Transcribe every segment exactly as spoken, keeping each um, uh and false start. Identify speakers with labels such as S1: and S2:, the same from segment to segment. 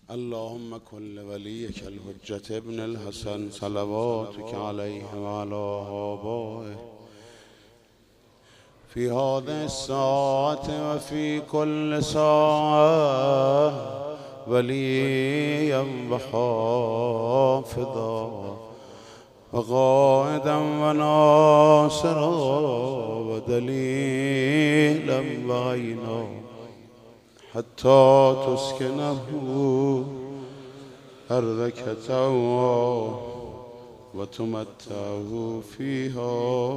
S1: اللهم كن لوليك الحجة ابن الحسن صلواتك عليه وعلى آبائه في هذه الساعة وفي كل ساعة وليا وحافظا وقائدا وناصرا ودليلا وعينا حتى تسكنه أرضك طوعا وتمتعه فيها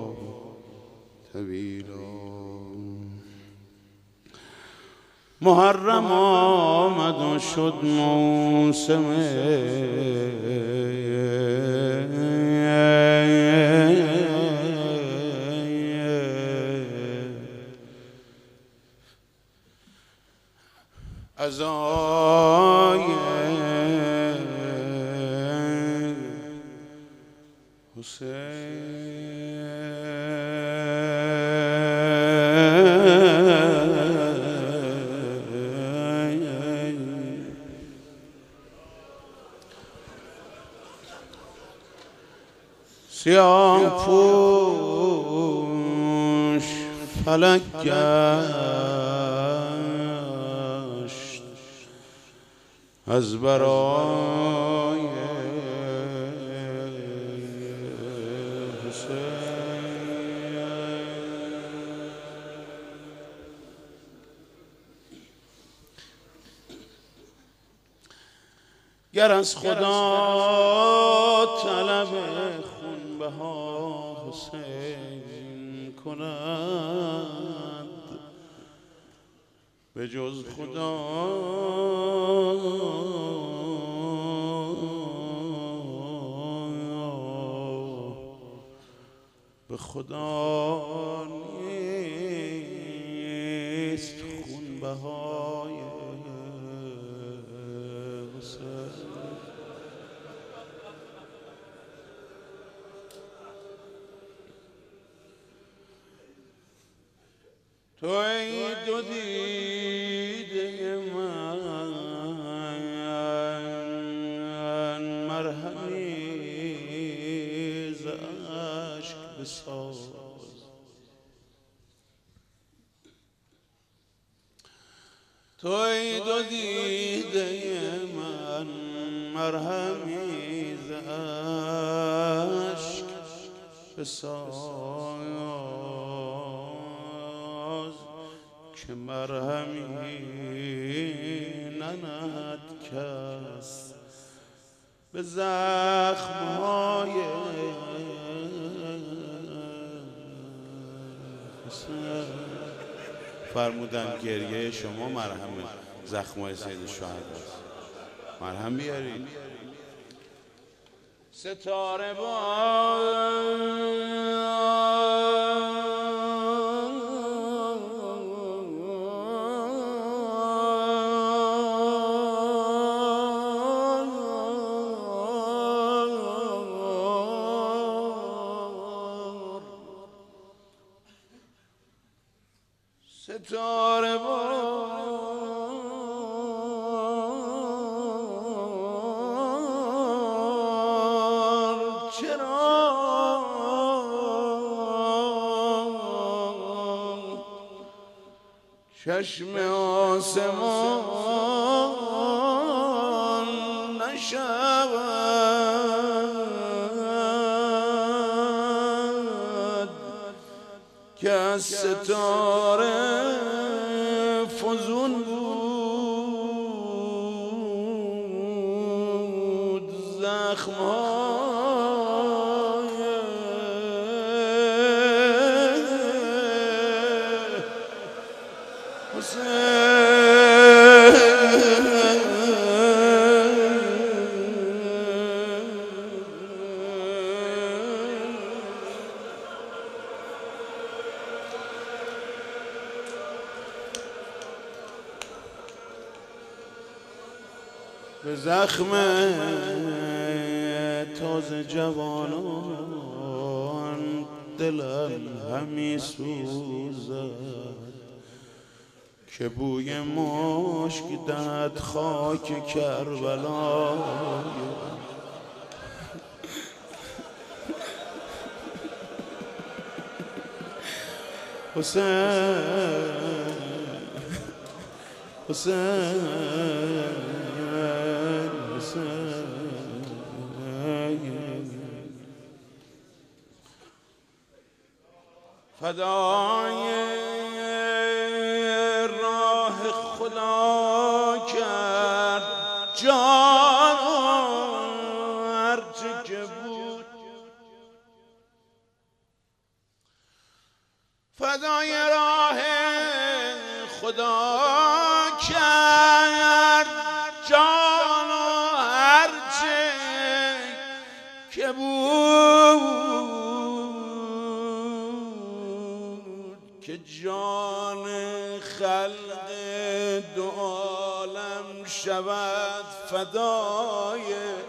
S1: طويلا. محرم آمد و شد موسم عزای حسین. سیاه پوش فلک گشت از برای حسین. گر از خدا طلب خونبها حسین کند به جز خدا به خدا نیست خونبهای حسین. تو ای دو دیده من مرهمی ز اشک بساز. تو ای دو دیده من مرهمی ز اشک بساز که مرهمی ننهد کس به زخم‌های فرمودن گریه شما مرهم زخم‌های سید الشهداست. مرهم بیارید. ستاره با ستاره بار چرا چشم آسمان نشود که از ستاره فزون بود زخم‌های حسین. به زخم تازه جوانان دلم همی سوزد که بوی مشک دهد خاک کربلا. حسین حسین حسین فدای راه خدا کرد جان هرچه که بود، فدای راه خدا کرد جان هرچه که بود، که جان خلق دو عالم شود فدای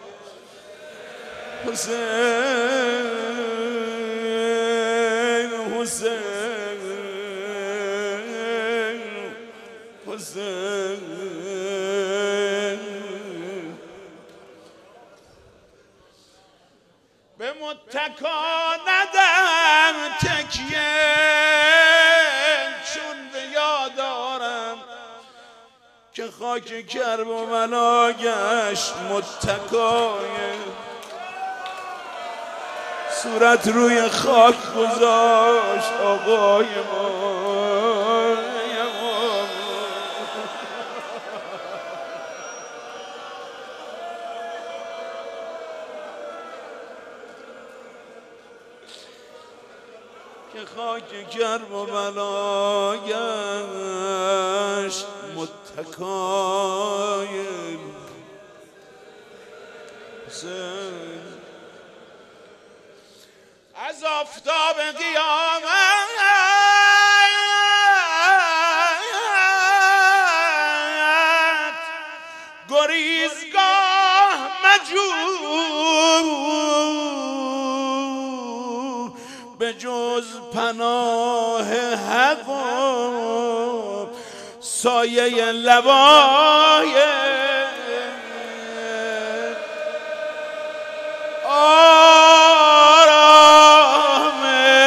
S1: حسین حسین حسین. به متکا ندم تکیه چون به یاد دارم که خاک کربلا گشت متکای، صورت روی خاک گذاشت آقای ما. که خاک کربلا گشت متکای حسین. از آفتاب قیامت گریزگاه مجو، به جز پناه حق و سایه لوای آرام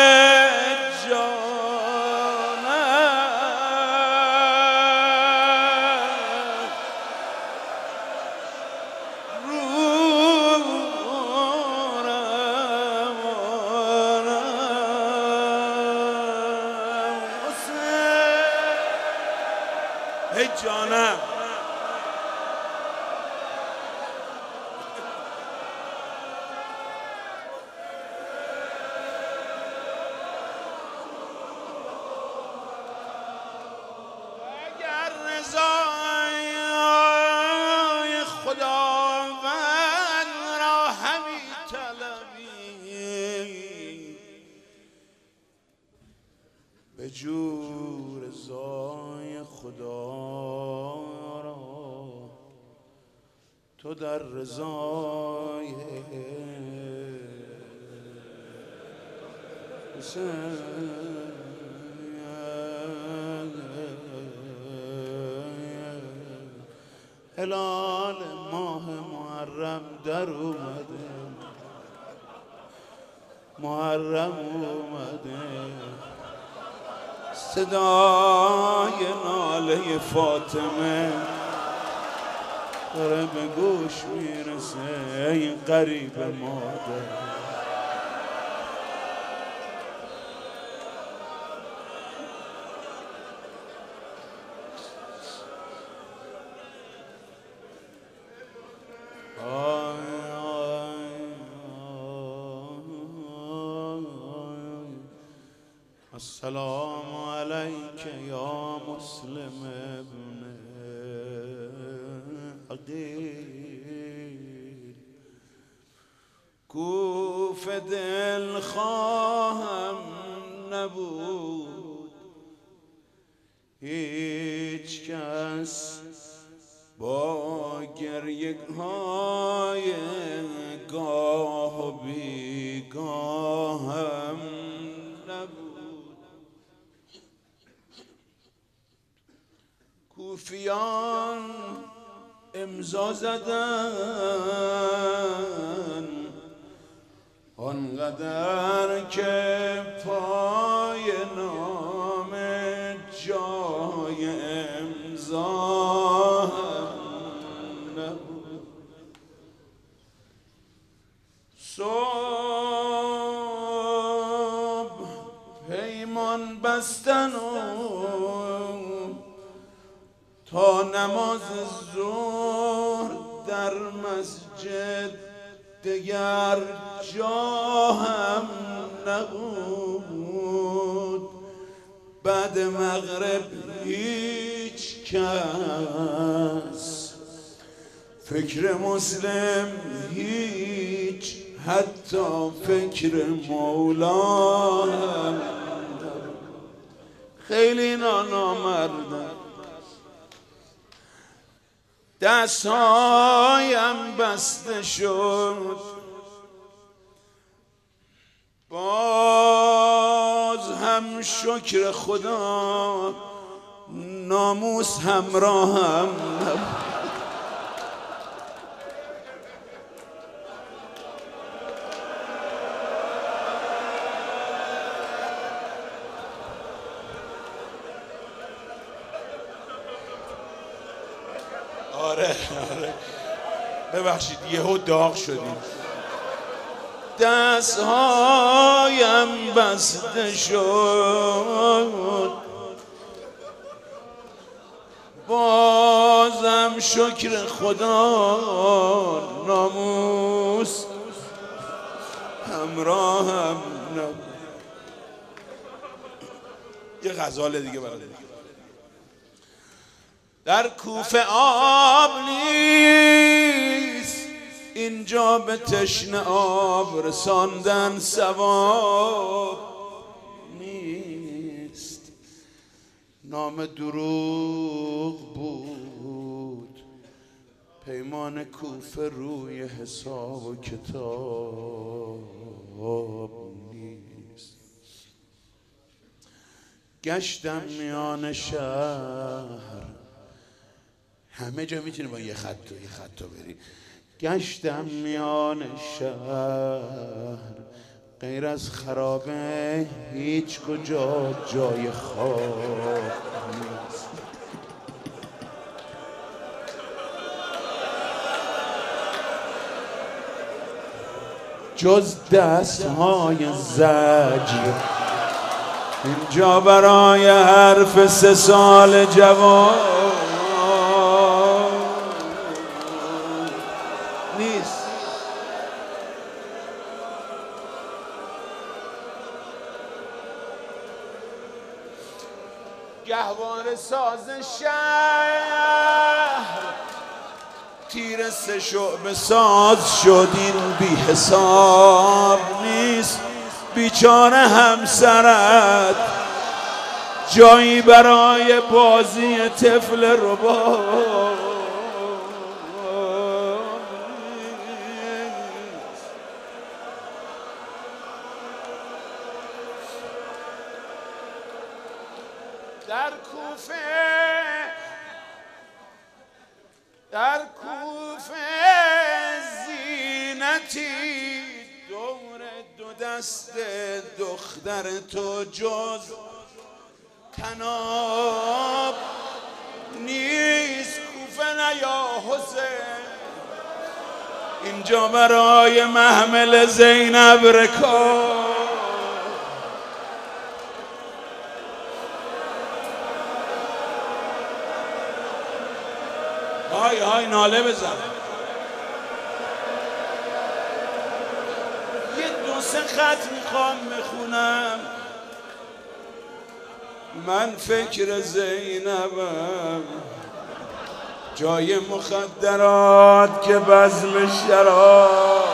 S1: جانم. رو روانم حسین ای جانم. اگر رضای خداوند را همی طلبی، به جور رضای خدا را تو در رضای حسین. هلال ماه محرم در اومده، محرم اومده، صدای ناله فاطمه داره به گوش میرسه. این غریب مادر السلام علیک یا مسلم ابن عقیل. کوف دل خواهم نبود هیچ کس با گریه های گاه و بیگاهم نبود. صوفیان امضا زدن آنقدر که پای نام جای امضا نبود. صبح پیمان بستن و تا نماز ظهر در مسجد دیگر جا هم نبود. بعد مغرب هیچ کس فکر مسلم هیچ حتی فکر مولا هم خیلی نامردن. دستهایم بسته شد باز هم شکر خدا ناموس همراهم نبود.
S2: آره آره ببخشید یهو داغ شدیم.
S1: دستهایم بسته شد بازم شکر خدا ناموس همراهم نبود.
S2: یه غزال دیگه برای
S1: در کوفه آب نیست اینجا به تشنه آب رساندن ثواب نیست. نام دروغ بود پیمان کوفه روی حساب و کتاب نیست. گشتم میان شهر
S2: همه جا میتونی با یه خط و یه خط رو بری.
S1: گشتم میان شهر غیر از خرابه هیچ کجا جای خواب نیست. جز دستهای زجر اینجا برای حرف سه سال جوان نیست. گهواره ساز شهر تیر سه شعبه ساز شد این بی حساب نیست. بیچاره همسرت جایی برای بازی طفل رباب در کوفه در کوفه زینتی دور دو دست دختر تو جز تناب نیست. کوفه نه یا حسین اینجا برای محمل زینب رکاب. های های ناله بزن. یه دو سه خط میخوام بخونم. من فکر زینبم جای مخدرات که بزم شراب.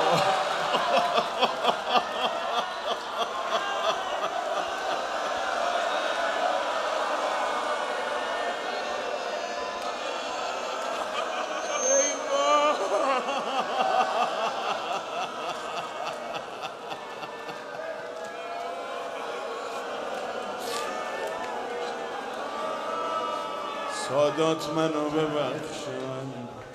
S1: سادات منو ببخشن